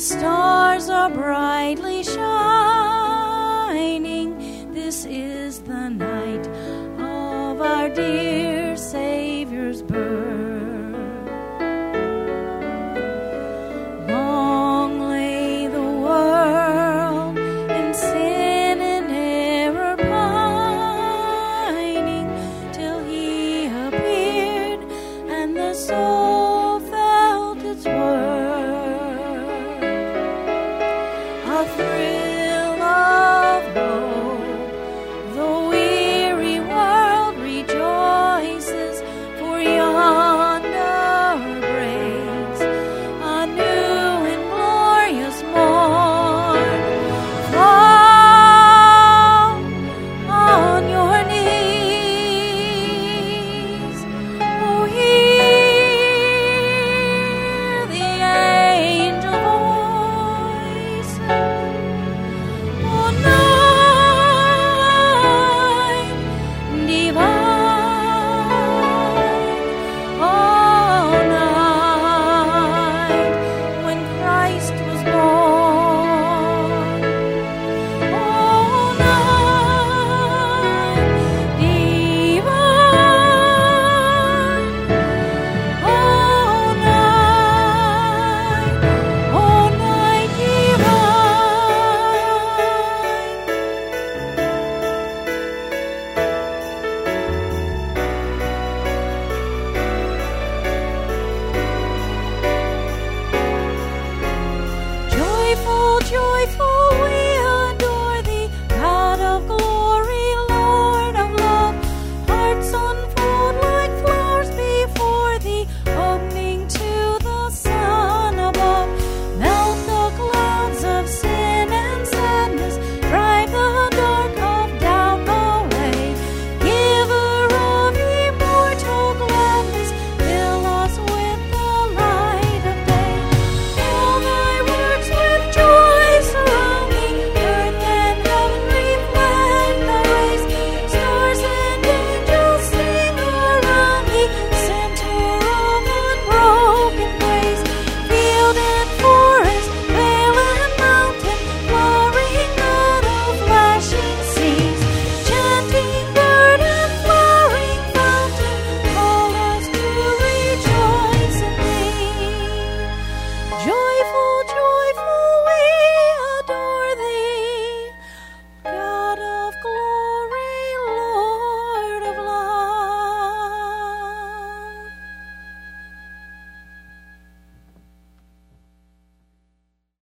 stars are brightly shining. This is the night of our dear Savior's birth. Long lay the world in sin and error pining, till he appeared and the soul felt its worth. A thrill of hope, the weary world rejoices, for yonder breaks a new and glorious morn. Fall on your knees, oh, hear the angel voice. Oh, night divine, oh, night when Christ was born. Oh, night divine, oh, night divine. Joyful, joyful